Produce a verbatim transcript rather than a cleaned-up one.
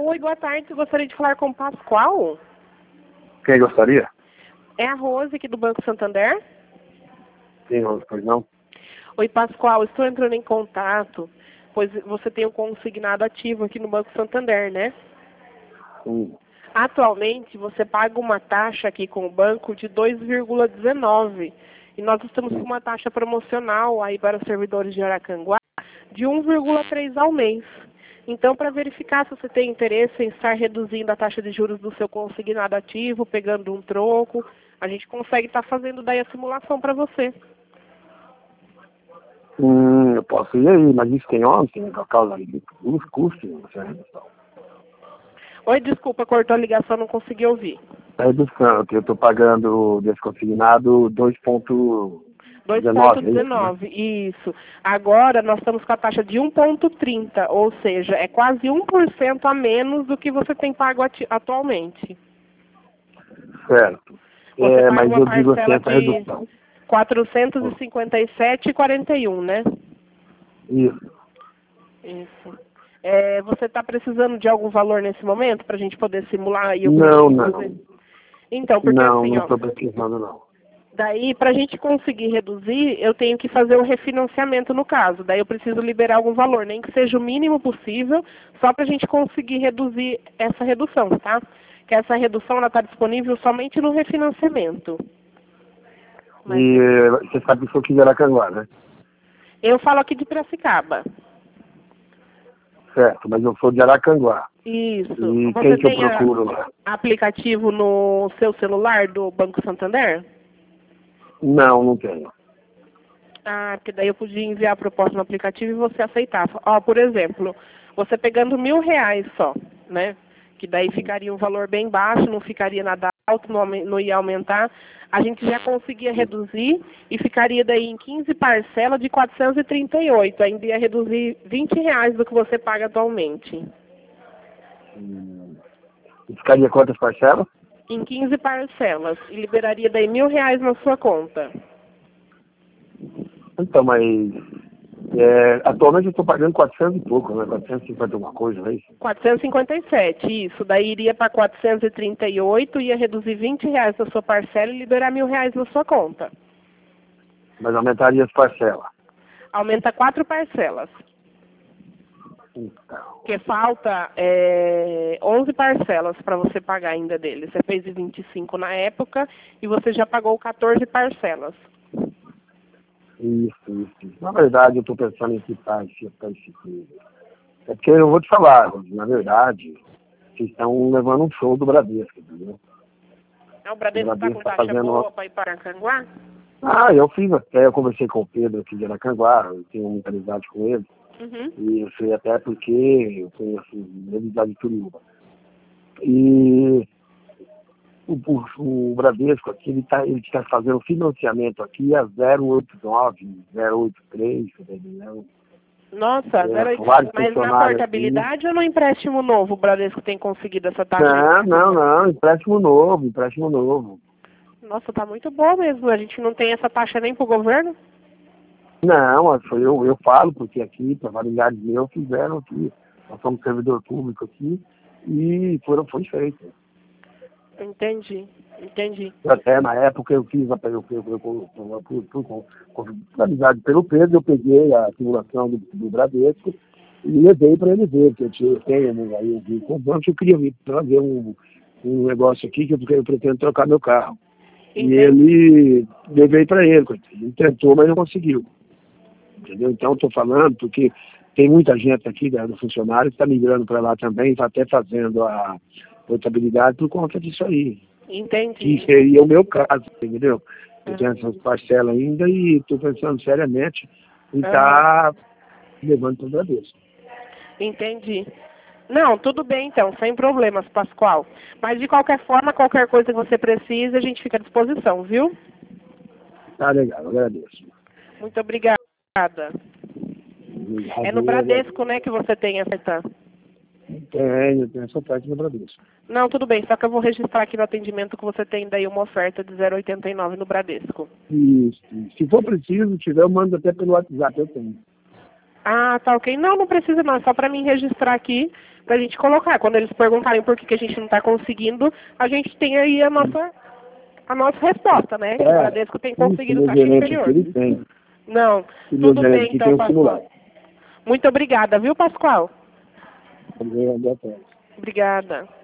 Oi, boa tarde. Eu gostaria de falar com o Pascoal. Quem gostaria? É a Rose aqui do Banco Santander. Sim, Rose, pois não? Oi, Pascoal. Estou entrando em contato, pois você tem um consignado ativo aqui no Banco Santander, né? Sim. Atualmente, você paga uma taxa aqui com o banco de dois vírgula dezenove. E nós estamos com uma taxa promocional aí para os servidores de Aracanguá de um vírgula três ao mês. Então, para verificar se você tem interesse em estar reduzindo a taxa de juros do seu consignado ativo, pegando um troco, a gente consegue estar fazendo daí a simulação para você. Hum, eu posso ir aí, mas isso tem ontem, por causa dos custos dessa redução. Oi, desculpa, cortou a ligação, não consegui ouvir. A redução, que eu estou pagando desse consignado dois vírgula dois dezenove. vírgula dezenove, isso. Agora nós estamos com a taxa de um vírgula trinta, ou seja, é quase um por cento a menos do que você tem pago ati atualmente. Certo. Você É, paga mas uma eu digo assim, parcela essa de redução. quatrocentos e cinquenta e sete reais e quarenta e um, né? Isso. Isso. É, você está precisando de algum valor nesse momento para a gente poder simular aí o Não, preço? não. Então, porque Não, assim, não ó, estou pesquisando, não. daí para a gente conseguir reduzir, eu tenho que fazer um refinanciamento no caso. Daí eu preciso liberar algum valor, nem que seja o mínimo possível, só para a gente conseguir reduzir essa redução, tá? Que essa redução ela está disponível somente no refinanciamento. Mas E eh, você sabe que eu sou aqui de Aracanguá, né? eu falo aqui de Piracicaba. Certo, mas eu sou de Aracanguá. Isso. E Você quem que eu tem a- procuro lá? aplicativo no seu celular do Banco Santander? Não, não tenho. Ah, porque daí eu podia enviar a proposta no aplicativo e você aceitava. Ó, por exemplo, você pegando mil reais só, né? Que daí ficaria um valor bem baixo, não ficaria nada alto, não, aumen- não ia aumentar. A gente já conseguia reduzir e ficaria daí em quinze parcelas de quatrocentos e trinta e oito. Ainda ia reduzir vinte reais do que você paga atualmente. Hum. E ficaria quantas parcelas? Em quinze parcelas. E liberaria daí mil reais na sua conta. Então, mas é, atualmente eu estou pagando quatrocentos e pouco, né? quatrocentos e cinquenta alguma coisa, não é isso? quatrocentos e cinquenta e sete, isso. Daí iria para quatrocentos e trinta e oito, ia reduzir vinte reais na sua parcela e liberar mil reais na sua conta. Mas aumentaria as parcelas. Aumenta quatro parcelas. Então, Porque falta é, onze parcelas para você pagar ainda dele. Você fez de vinte e cinco na época e você já pagou quatorze parcelas. isso, isso. isso. Na verdade, eu estou pensando em quitar esse, esse coisa. É porque eu vou te falar, na verdade, vocês estão levando um show do Bradesco, entendeu? É, o Bradesco está com tá taxa fazendo boa uma... para ir para Aracanguá? Ah, eu fiz até, eu conversei com o Pedro aqui de Aracanguá, eu tenho muita amizade com ele. Uhum. E eu sei até porque eu conheço amizade de Turiúba. E o, o, o Bradesco aqui, ele está ele tá fazendo financiamento aqui a zero oito nove, zero oito três, entendeu? Nossa, É, zero oito. vários Mas na funcionários portabilidade ou no empréstimo novo o Bradesco tem conseguido essa taxa? Não, não, não, empréstimo novo, empréstimo novo. Nossa, tá muito bom mesmo. A gente não tem essa taxa nem pro governo? Não, eu, eu falo, porque aqui, para variedades meus, fizeram aqui. Nós somos servidor público aqui e foram, foi feito. Entendi, entendi. Até na época eu fiz, a- eu, eu, eu, por, por, por, por amizade pelo Pedro, eu peguei a simulação do, do Bradesco e levei para ele ver, que eu tinha, eu tenho, aí eu vi com o banco, eu queria vir fazer um, um negócio aqui que eu, eu pretendo trocar meu carro. Entendi. E ele, levei para ele, ele tentou, mas não conseguiu. Entendeu? Então, estou falando porque tem muita gente aqui né, do funcionário que está migrando para lá também, está até fazendo a portabilidade por conta disso aí. Entendi. Que seria o meu caso, entendeu? Eu tenho Uhum. essas parcelas ainda e estou pensando seriamente em estar tá levando para o Bradesco. Entendi. Não, tudo bem então, sem problemas, Pascoal. Mas de qualquer forma, qualquer coisa que você precise, a gente fica à disposição, viu? Tá legal, eu agradeço. Muito obrigada. É no Bradesco, né, que você tem essa cartão? Tenho, tenho essa parte no Bradesco. Não, tudo bem, só que eu vou registrar aqui no atendimento que você tem daí uma oferta de zero oitenta e nove no Bradesco. Isso, isso. Se for preciso, tiver, eu mando até pelo WhatsApp, eu tenho. Ah, tá ok. Não, não precisa não, é só para mim registrar aqui, pra gente colocar. Quando eles perguntarem por que, que a gente não está conseguindo, a gente tem aí a nossa, a nossa resposta, né? Que o É, Bradesco tem isso, conseguido meu taxa gerente aqui, inferior. ele tem. Não, E meu tudo gerente bem aqui tem então, o simulado. Pascoal. Muito obrigada, viu, Pascoal? Obrigado, até. Obrigada.